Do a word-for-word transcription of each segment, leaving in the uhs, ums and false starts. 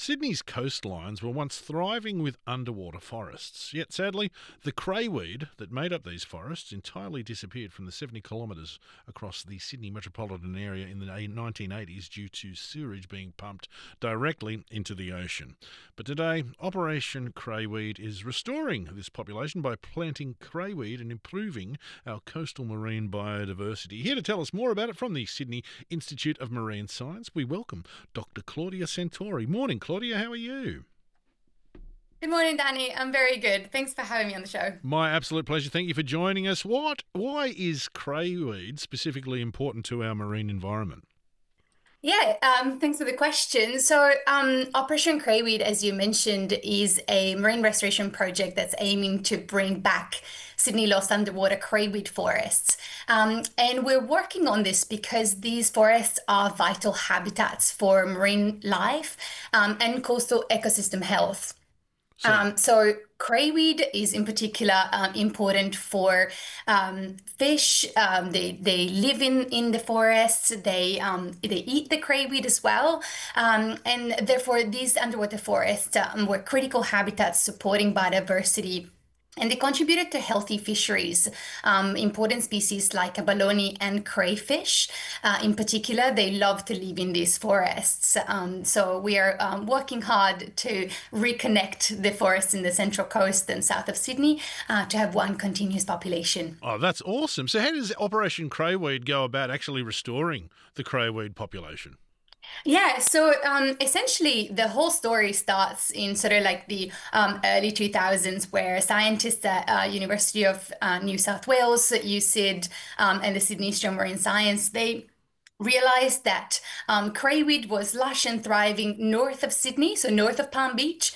Sydney's coastlines were once thriving with underwater forests, yet sadly, the crayweed that made up these forests entirely disappeared from the seventy kilometres across the Sydney metropolitan area in the nineteen eighties due to sewerage being pumped directly into the ocean. But today, Operation Crayweed is restoring this population by planting crayweed and improving our coastal marine biodiversity. Here to tell us more about it from the Sydney Institute of Marine Science, we welcome Doctor Claudia Santori. Morning, Claudia. How are you? Good morning, Danny. I'm very good. Thanks for having me on the show. My absolute pleasure. Thank you for joining us. What? Why is crayweed specifically important to our marine environment? Yeah, um, thanks for the question. So, um, Operation Crayweed, as you mentioned, is a marine restoration project that's aiming to bring back Sydney lost underwater crayweed forests. Um, and we're working on this because these forests are vital habitats for marine life um, and coastal ecosystem health. So, Um, so crayweed is in particular um, important for um, fish. Um, they they live in, in the forests. They um, they eat the crayweed as well, um, and therefore these underwater forests um, were critical habitats supporting biodiversity. And they contributed to healthy fisheries. Um, important species like abalone and crayfish, uh, in particular, they love to live in these forests. Um, so we are um, working hard to reconnect the forests in the Central Coast and south of Sydney uh, to have one continuous population. oh, that's awesome. So how does Operation Crayweed go about actually restoring the crayweed population? Yeah, so um, essentially the whole story starts in sort of like the um, early two thousands, where scientists at uh, University of uh, New South Wales, U C I D, um, and the Sydney Institute of Marine Science, they realized that um, crayweed was lush and thriving north of Sydney, so north of Palm Beach,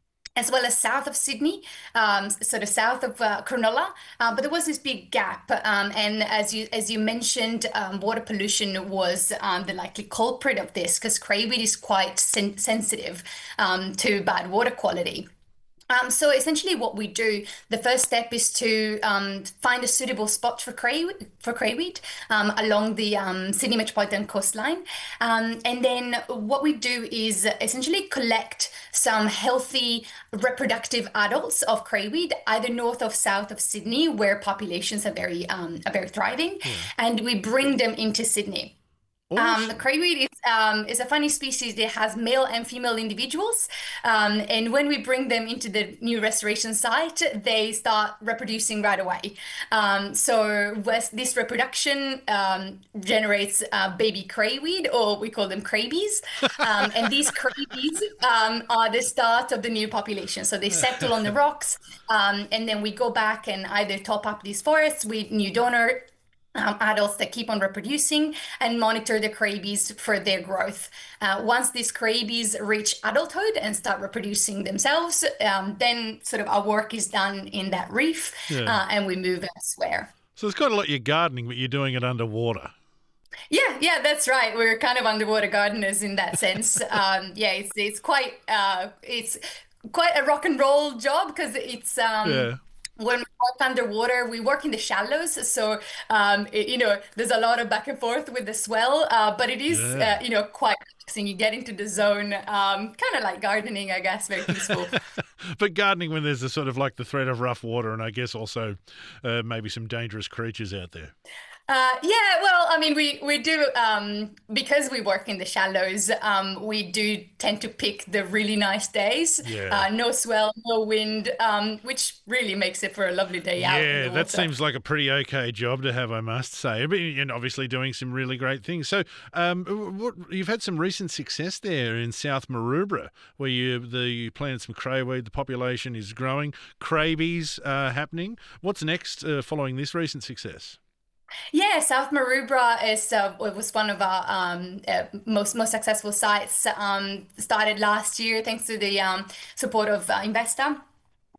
as well as south of Sydney, um, sort of south of uh, Cronulla. Uh, but there was this big gap, um, and as you as you mentioned, um, water pollution was um, the likely culprit of this because crayweed is quite sen sensitive um, to bad water quality. Um, so essentially what we do, the first step is to um, find a suitable spot for cray for crayweed um, along the um, Sydney metropolitan coastline. Um, and then what we do is essentially collect some healthy reproductive adults of crayweed, either north or south of Sydney, where populations are very, um, are very thriving, Yeah. and we bring them into Sydney. Um, Awesome. crayweed is um, is a funny species that has male and female individuals, um, and when we bring them into the new restoration site, they start reproducing right away. Um, so wes- this reproduction um, generates uh, baby crayweed, or we call them craybees, um, and these craybees um, are the start of the new population. So they settle on the rocks, um, and then we go back and either top up these forests with new donor um, adults that keep on reproducing and monitor the craybees for their growth. Uh, once these craybees reach adulthood and start reproducing themselves, um, then sort of our work is done in that reef Yeah. uh, and we move elsewhere. So it's kind of like you're gardening, but you're doing it underwater. Yeah, yeah, that's right. We're kind of underwater gardeners in that sense. Um, yeah, it's it's quite uh, it's quite a rock and roll job because it's um, Yeah. when we work underwater, we work in the shallows. So um, it- you know, there's a lot of back and forth with the swell, uh, but it is Yeah. uh, you know quite relaxing. You get into the zone, um, kind of like gardening, I guess, very peaceful. But gardening when there's a sort of like the threat of rough water and I guess also uh, maybe some dangerous creatures out there. Uh, yeah, well, I mean, we we do um, because we work in the shallows. Um, we do tend to pick the really nice days. Yeah. Uh, no swell, no wind, um, which really makes it for a lovely day out in Yeah, the that water. seems like a pretty okay job to have, I must say. But, and obviously doing some really great things. So, um, what, you've had some recent success there in South Maroubra, where you the you planted some crayweed. The population is growing. Craybees uh, happening. What's next uh, following this recent success? Yeah, South Maroubra is uh, it was one of our um, uh, most most successful sites. Um, started last year thanks to the um, support of uh, Investa.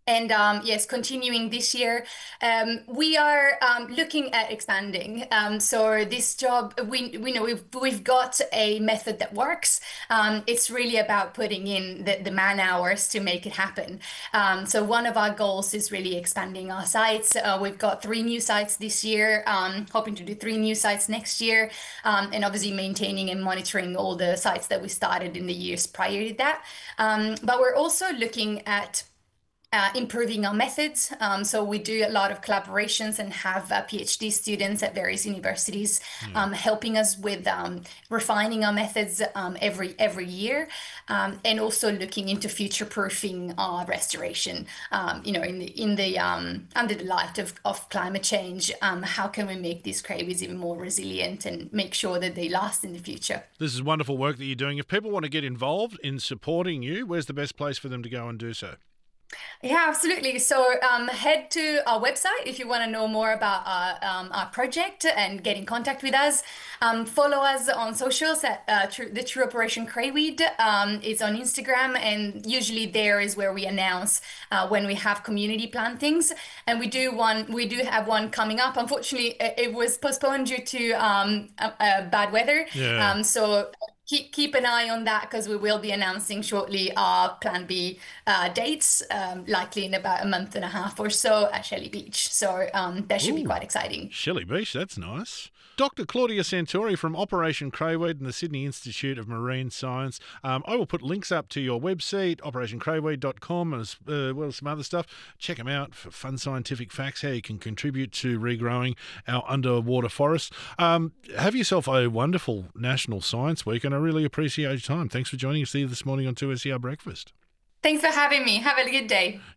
And um, yes, continuing this year, um, we are um, looking at expanding. Um, so this job, we we know we've we've got a method that works. Um, it's really about putting in the, the man hours to make it happen. Um, so one of our goals is really expanding our sites. Uh, we've got three new sites this year, um, hoping to do three new sites next year, um, and obviously maintaining and monitoring all the sites that we started in the years prior to that. Um, but we're also looking at uh, improving our methods. Um, so we do a lot of collaborations and have uh, PhD students at various universities Yeah. um, helping us with um, refining our methods um, every every year, um, and also looking into future-proofing our restoration. Um, you know, in the in the um, under the light of, of climate change, um, how can we make these cravies even more resilient and make sure that they last in the future? This is wonderful work that you're doing. If people want to get involved in supporting you, where's the best place for them to go and do so? Yeah, absolutely. So um, head to our website if you want to know more about our, um, our project and get in contact with us. Um, follow us on socials at uh, True, the True Operation Crayweed. Um, it's on Instagram, and usually there is where we announce uh, when we have community plantings. And we do one, we do have one coming up. Unfortunately, it it was postponed due to um, uh, uh, bad weather. Yeah. Um, so keep keep an eye on that because we will be announcing shortly our Plan B uh, dates, um, likely in about a month and a half or so at Shelley Beach. So um, that should be Ooh, quite exciting. Shelley Beach, that's nice. Doctor Claudia Santori from Operation Crayweed and the Sydney Institute of Marine Science. Um, I will put links up to your website, operation crayweed dot com, as uh, well as some other stuff. Check them out for fun scientific facts, how you can contribute to regrowing our underwater forests. Um, have yourself a wonderful National Science Week, and I really appreciate your time. Thanks for joining us here this morning on two S E R Breakfast. Thanks for having me. Have a good day.